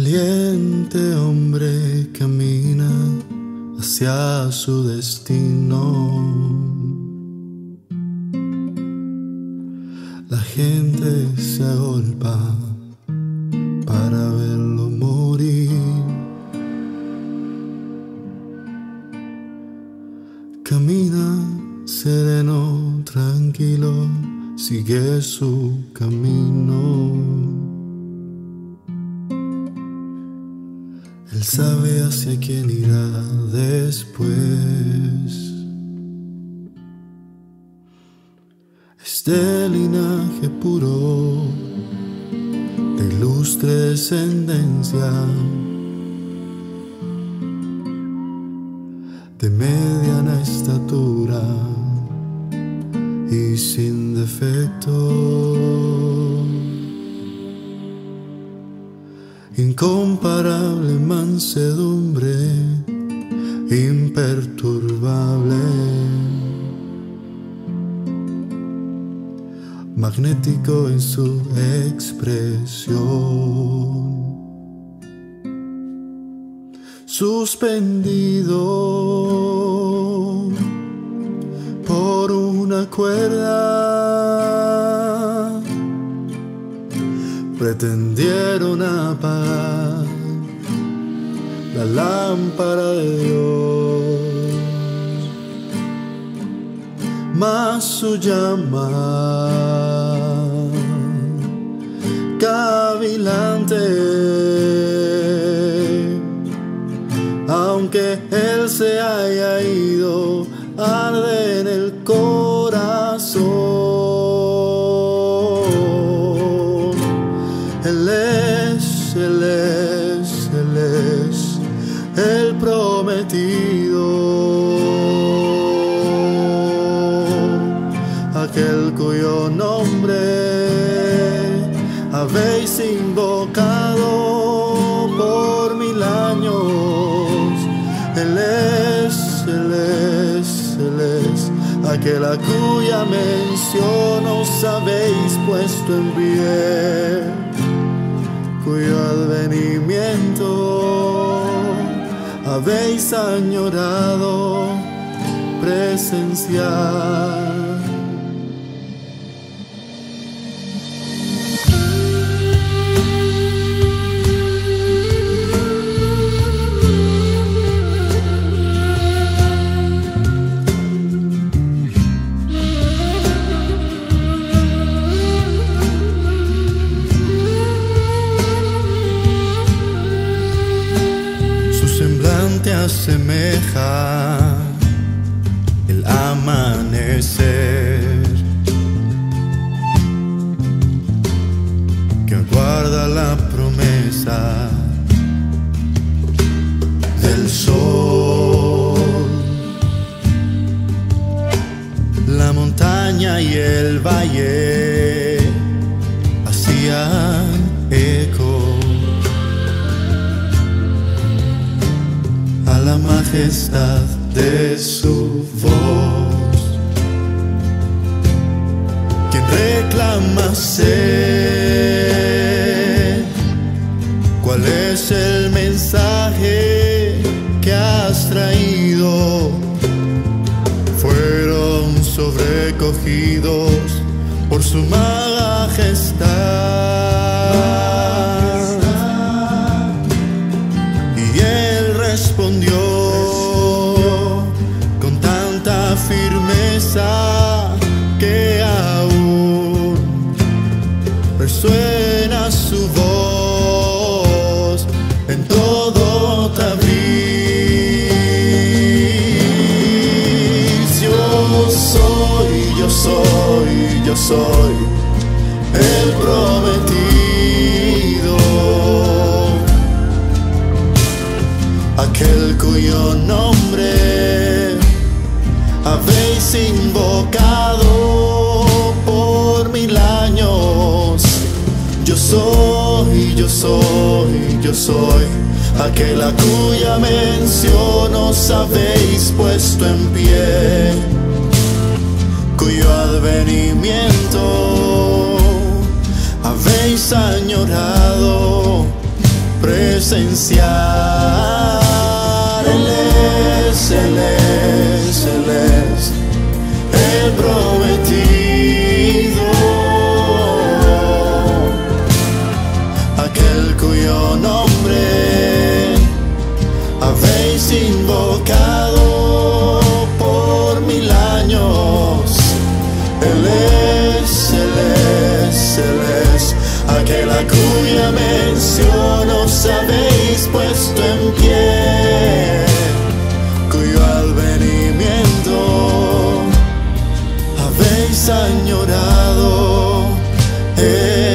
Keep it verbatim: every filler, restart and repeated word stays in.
valiente hombre camina hacia su destino. La gente se agolpa para verlo morir. Camina sereno, tranquilo, sigue su camino. Él sabe hacia quién irá después. Es de linaje puro, de ilustre descendencia, de mediana estatura y sin defecto. Incomparable mansedumbre, imperturbable, magnético en su expresión. Suspendido por una cuerda, pretendieron apagar la lámpara de Dios, mas su llama cavilante, aunque él se haya ido, arde en el corazón. Él es, Él es, Él es el prometido, aquel cuyo nombre habéis invocado por mil años. Él es, Él es, Él es aquel a cuya mención os habéis puesto en pie, cuyo advenimiento habéis añorado presenciar. Te asemeja el amanecer que aguarda la promesa del sol. La montaña y el valle hacían eco a la majestad de su voz. Quien reclama ser, ¿cuál es el mensaje que has traído? Fueron sobrecogidos por su majestad. Respondió con tanta firmeza que aún resuena su voz en todo Tabriz. Yo soy, yo soy, yo soy el prometido, aquel cuyo nombre habéis invocado por mil años. Yo soy, yo soy, yo soy aquel a cuya mención os habéis puesto en pie, cuyo advenimiento habéis añorado presenciar. Él es, Él es, Él es el prometido, aquel cuyo nombre habéis invocado por mil años. Él es, Él es, Él es aquel a cuya mención os habéis puesto en pie, cuyo advenimiento habéis añorado. Él